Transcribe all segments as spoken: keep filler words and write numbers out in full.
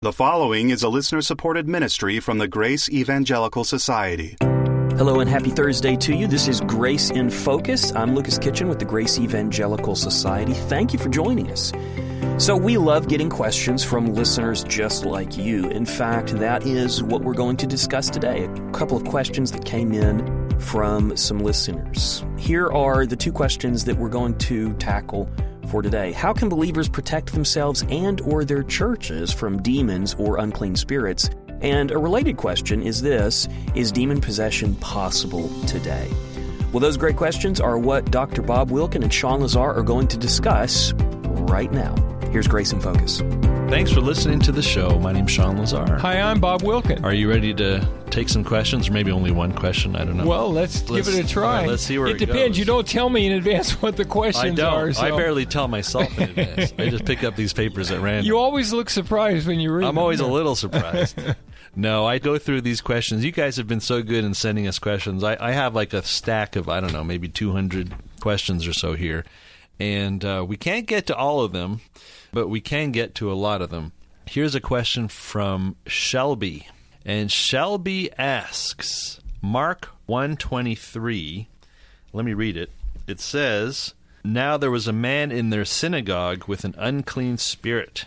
The following is a listener-supported ministry from the Grace Evangelical Society. Hello and happy Thursday to you. This is Grace in Focus. I'm Lucas Kitchen with the Grace Evangelical Society. Thank you for joining us. So we love getting questions from listeners just like you. In fact, that is what we're going to discuss today. A couple of questions that came in from some listeners. Here are the two questions that we're going to tackle for today. How can believers protect themselves and or their churches from demons or unclean spirits? And a related question is this: is demon possession possible today? Well, those great questions are what Doctor Bob Wilkin and Sean Lazar are going to discuss right now. Here's Grace in Focus. Thanks for listening to the show. My name's Sean Lazar. Hi, I'm Bob Wilkin. Are you ready to take some questions, or maybe only one question? I don't know. Well, let's, let's give it a try. Right, let's see where it, it depends. goes. You don't tell me in advance what the questions I don't. are. So. I barely tell myself in advance. I just pick up these papers at random. You always look surprised when you read I'm them. always a little surprised. No, I go through these questions. You guys have been so good in sending us questions. I, I have like a stack of, I don't know, maybe two hundred questions or so here. And uh, we can't get to all of them, but we can get to a lot of them. Here's a question from Shelby. And Shelby asks, Mark one twenty-three, let me read it. It says, "Now there was a man in their synagogue with an unclean spirit."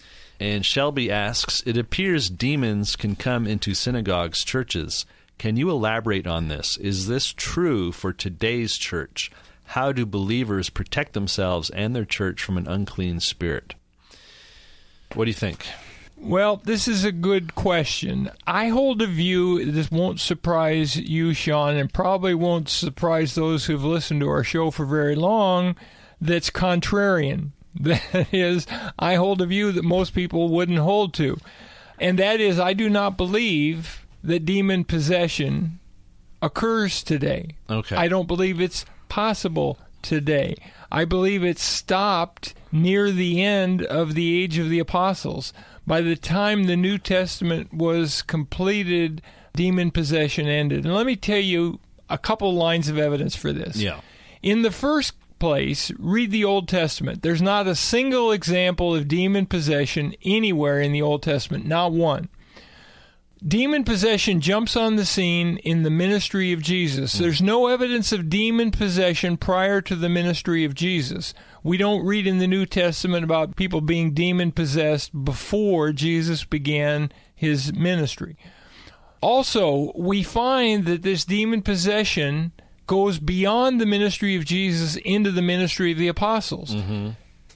And Shelby asks, "It appears demons can come into synagogues, churches. Can you elaborate on this? Is this true for today's church? How do believers protect themselves and their church from an unclean spirit?" What do you think? Well, this is a good question. I hold a view, this won't surprise you, Sean, and probably won't surprise those who've listened to our show for very long, that's contrarian. That is, I hold a view that most people wouldn't hold to. And that is, I do not believe that demon possession occurs today. Okay. I don't believe it's possible today. I believe it stopped near the end of the age of the apostles. By the time the New Testament was completed, demon possession ended. And let me tell you a couple lines of evidence for this. Yeah. In the first place, read the Old Testament. There's not a single example of demon possession anywhere in the Old Testament, not one. Demon possession jumps on the scene in the ministry of Jesus. There's no evidence of demon possession prior to the ministry of Jesus. We don't read in the New Testament about people being demon-possessed before Jesus began his ministry. Also, we find that this demon possession goes beyond the ministry of Jesus into the ministry of the apostles. Mm-hmm.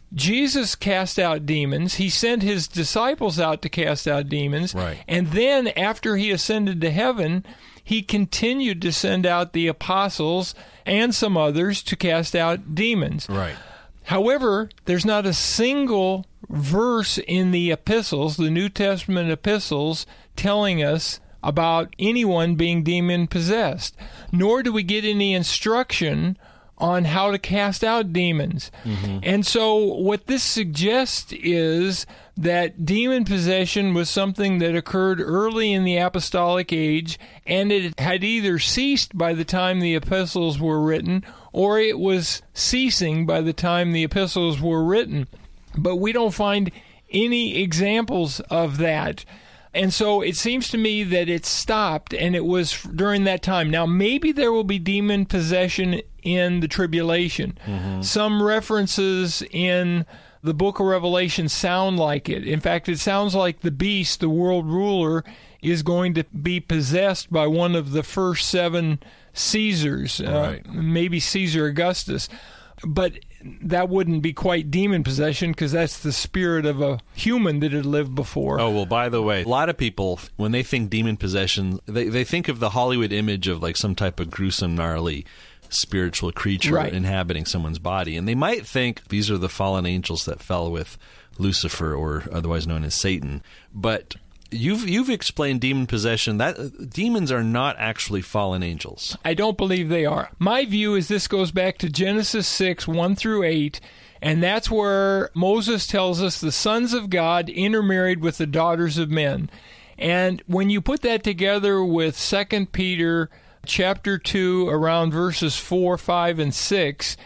Jesus cast out demons. He sent his disciples out to cast out demons. Right. And then after he ascended to heaven, he continued to send out the apostles and some others to cast out demons. Right. However, there's not a single verse in the epistles, the New Testament epistles, telling us about anyone being demon-possessed. Nor do we get any instruction on how to cast out demons. Mm-hmm. And so what this suggests is that demon possession was something that occurred early in the apostolic age, and it had either ceased by the time the epistles were written, or it was ceasing by the time the epistles were written. But we don't find any examples of that. And so it seems to me that it stopped, and it was during that time. Now, maybe there will be demon possession in the tribulation. Mm-hmm. Some references in the book of Revelation sound like it. In fact, it sounds like the beast, the world ruler, is going to be possessed by one of the first seven Caesars, right. uh, maybe Caesar Augustus. But that wouldn't be quite demon possession, because that's the spirit of a human that had lived before. Oh, well, by the way, a lot of people, when they think demon possession, they, they think of the Hollywood image of like some type of gruesome, gnarly spiritual creature right. inhabiting someone's body. And they might think these are the fallen angels that fell with Lucifer, or otherwise known as Satan. But You've you've explained demon possession. That demons are not actually fallen angels. I don't believe they are. My view is this goes back to Genesis six, one through eight, and that's where Moses tells us the sons of God intermarried with the daughters of men. And when you put that together with Second Peter chapter two, around verses four, five, and six,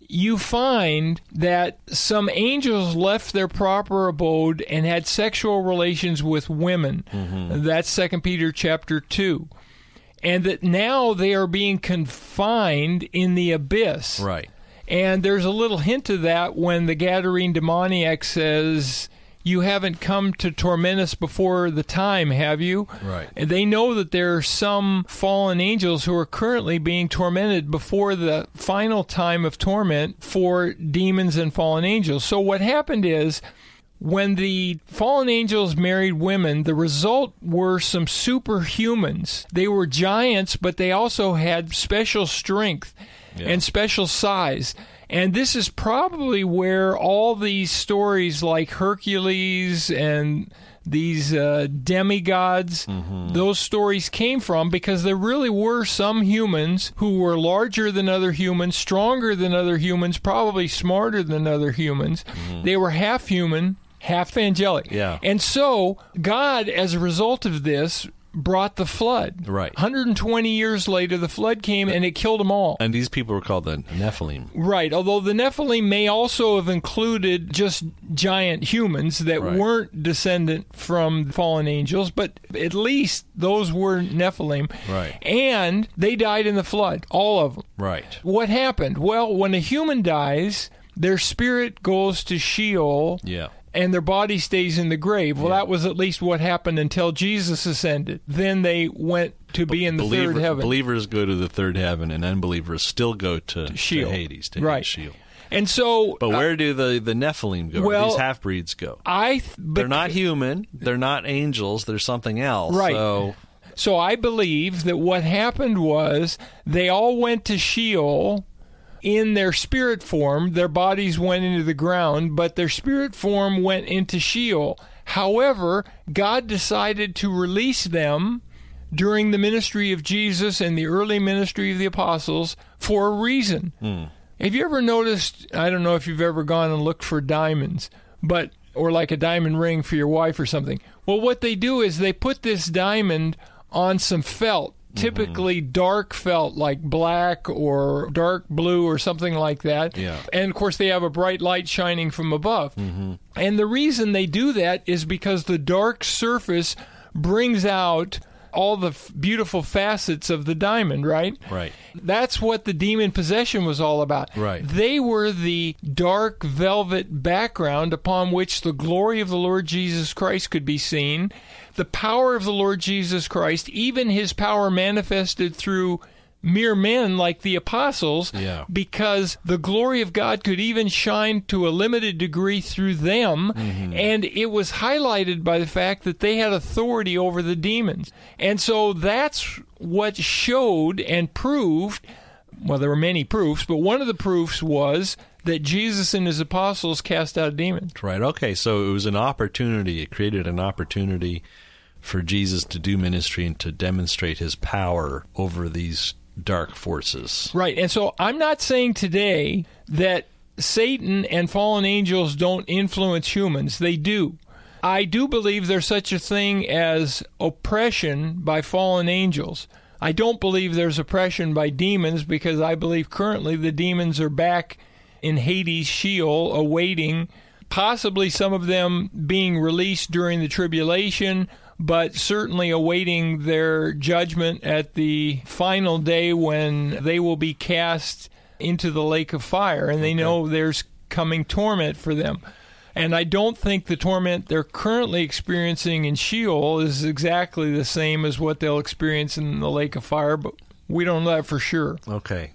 you find that some angels left their proper abode and had sexual relations with women. Mm-hmm. That's Second Peter chapter two. And that now they are being confined in the abyss. Right. And there's a little hint of that when the Gadarene demoniac says, "You haven't come to torment us before the time, have you?" Right. And they know that there are some fallen angels who are currently being tormented before the final time of torment for demons and fallen angels. So what happened is, when the fallen angels married women, the result were some superhumans. They were giants, but they also had special strength yeah. and special size. And this is probably where all these stories like Hercules and these uh, demigods, mm-hmm. those stories came from, because there really were some humans who were larger than other humans, stronger than other humans, probably smarter than other humans. Mm-hmm. They were half human, half angelic. Yeah. And so God, as a result of this, brought the flood. Right. one hundred twenty years later, the flood came and it killed them all. And these people were called the Nephilim. Right. Although the Nephilim may also have included just giant humans that right. weren't descendant from fallen angels, but at least those were Nephilim. Right. And they died in the flood, all of them. Right. What happened? Well, when a human dies, their spirit goes to Sheol. Yeah. And their body stays in the grave. Well, yeah. that was at least what happened until Jesus ascended. Then they went to be in the Believer, third heaven. Believers go to the third heaven, and unbelievers still go to, to, Sheol. to Hades, to right. Sheol. And so, but where uh, do the, the Nephilim go? Well, where these half-breeds go? I th- they're not human. They're not angels. They're something else. Right. So, so I believe that what happened was they all went to Sheol in their spirit form. Their bodies went into the ground, but their spirit form went into Sheol. However, God decided to release them during the ministry of Jesus and the early ministry of the apostles for a reason. Mm. Have you ever noticed, I don't know if you've ever gone and looked for diamonds, but or like a diamond ring for your wife or something. Well, what they do is they put this diamond on some felt, typically mm-hmm. dark felt, like black or dark blue or something like that. Yeah. And, of course, they have a bright light shining from above. Mm-hmm. And the reason they do that is because the dark surface brings out all the f- beautiful facets of the diamond, right? Right. That's what the demon possession was all about. Right. They were the dark velvet background upon which the glory of the Lord Jesus Christ could be seen. The power of the Lord Jesus Christ, even his power manifested through mere men like the apostles, yeah. because the glory of God could even shine to a limited degree through them, mm-hmm. and it was highlighted by the fact that they had authority over the demons. And so that's what showed and proved, well, there were many proofs, but one of the proofs was that Jesus and his apostles cast out demons. Right, okay, so it was an opportunity, it created an opportunity for Jesus to do ministry and to demonstrate his power over these dark forces. Right. And so I'm not saying today that Satan and fallen angels don't influence humans. They do. I do believe there's such a thing as oppression by fallen angels. I don't believe there's oppression by demons, because I believe currently the demons are back in Hades, Sheol, awaiting possibly some of them being released during the tribulation, but certainly awaiting their judgment at the final day when they will be cast into the lake of fire, and they okay. know there's coming torment for them. And I don't think the torment they're currently experiencing in Sheol is exactly the same as what they'll experience in the lake of fire, but we don't know that for sure. Okay.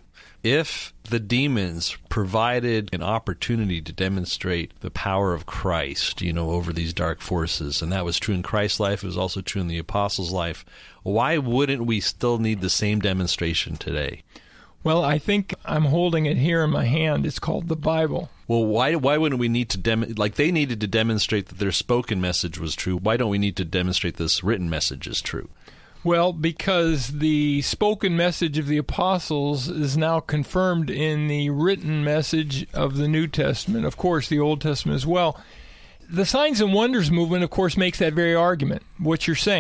If the demons provided an opportunity to demonstrate the power of Christ, you know, over these dark forces, and that was true in Christ's life, it was also true in the apostles' life, why wouldn't we still need the same demonstration today? Well, I think I'm holding it here in my hand. It's called the Bible. Well, why why wouldn't we need to dem- like they needed to demonstrate that their spoken message was true? Why don't we need to demonstrate this written message is true? Well, because the spoken message of the apostles is now confirmed in the written message of the New Testament, of course, the Old Testament as well. The Signs and Wonders movement, of course, makes that very argument, what you're saying.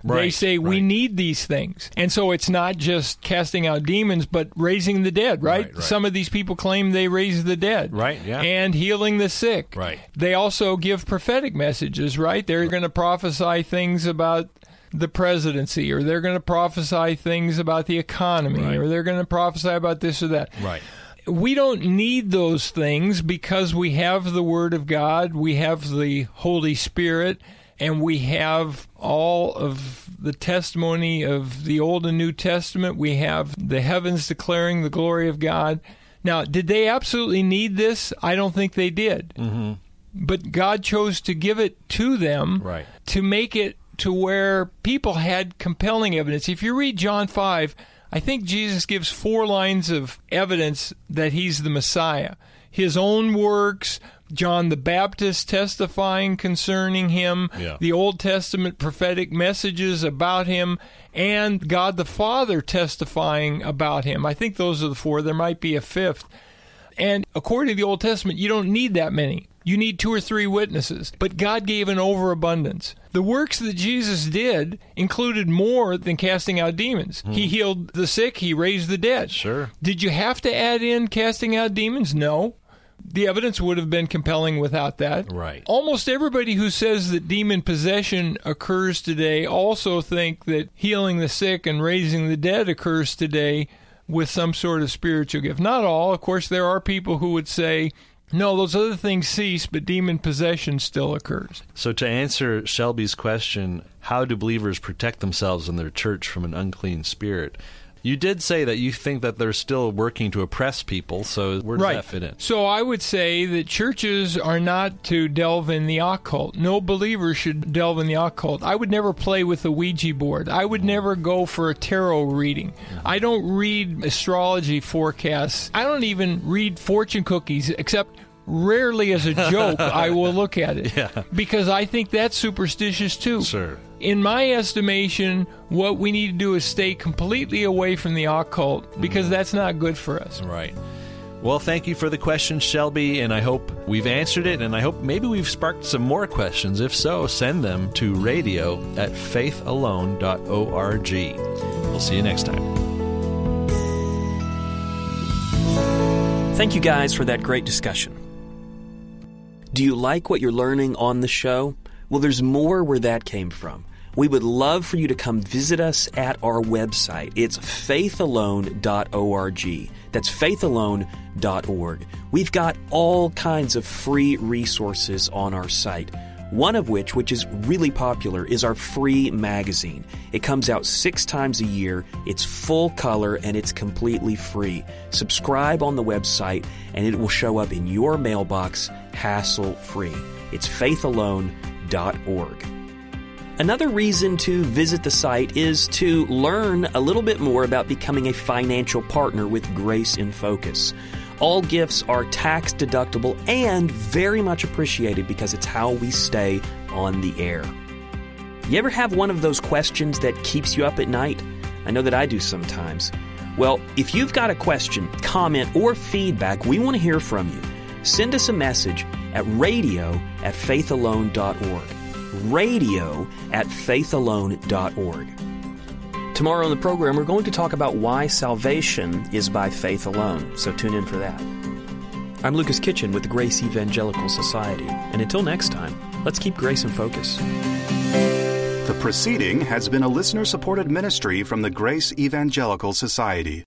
Right, they say we right. need these things. And so it's not just casting out demons, but raising the dead, right? Right, right. Some of these people claim they raise the dead. Right, yeah. And healing the sick. Right. They also give prophetic messages, right? They're going to prophesy things about the presidency, or they're going to prophesy things about the economy, Right. or they're going to prophesy about this or that. Right. We don't need those things because we have the Word of God, we have the Holy Spirit, and we have all of the testimony of the Old and New Testament. We have the heavens declaring the glory of God. Now, did they absolutely need this? I don't think they did. Mm-hmm. But God chose to give it to them Right. to make it to where people had compelling evidence. If you read John five, I think Jesus gives four lines of evidence that he's the Messiah. His own works, John the Baptist testifying concerning him, Yeah. the Old Testament prophetic messages about him, and God the Father testifying about him. I think those are the four. There might be a fifth. And according to the Old Testament, you don't need that many. You need two or three witnesses. But God gave an overabundance. The works that Jesus did included more than casting out demons. Hmm. He healed the sick. He raised the dead. Sure. Did you have to add in casting out demons? No. The evidence would have been compelling without that. Right. Almost everybody who says that demon possession occurs today also think that healing the sick and raising the dead occurs today with some sort of spiritual gift. Not all. Of course, there are people who would say, no, those other things cease, but demon possession still occurs. So to answer Shelby's question, how do believers protect themselves in their church from an unclean spirit? You did say that you think that they're still working to oppress people, so where does Right. that fit in? So I would say that churches are not to delve in the occult. No believer should delve in the occult. I would never play with the Ouija board. I would never go for a tarot reading. I don't read astrology forecasts. I don't even read fortune cookies, except rarely as a joke I will look at it. Yeah. Because I think that's superstitious too. Sure. In my estimation, what we need to do is stay completely away from the occult, because that's not good for us. Right. Well, thank you for the question, Shelby, and I hope we've answered it, and I hope maybe we've sparked some more questions. If so, send them to radio at faith alone dot org. We'll see you next time. Thank you guys for that great discussion. Do you like what you're learning on the show? Well, there's more where that came from. We would love for you to come visit us at our website. It's faith alone dot org. That's faith alone dot org. We've got all kinds of free resources on our site. One of which, which is really popular, is our free magazine. It comes out six times a year, it's full color, and it's completely free. Subscribe on the website, and it will show up in your mailbox hassle-free. It's faith alone dot org. Another reason to visit the site is to learn a little bit more about becoming a financial partner with Grace in Focus. All gifts are tax deductible and very much appreciated because it's how we stay on the air. You ever have one of those questions that keeps you up at night? I know that I do sometimes. Well, if you've got a question, comment, or feedback, we want to hear from you. Send us a message at radio at faith alone dot org. radio at faith alone dot org. Tomorrow on the program, we're going to talk about why salvation is by faith alone, so tune in for that. I'm Lucas Kitchen with the Grace Evangelical Society, and until next time, let's keep Grace in focus. The proceeding has been a listener-supported ministry from the Grace Evangelical Society.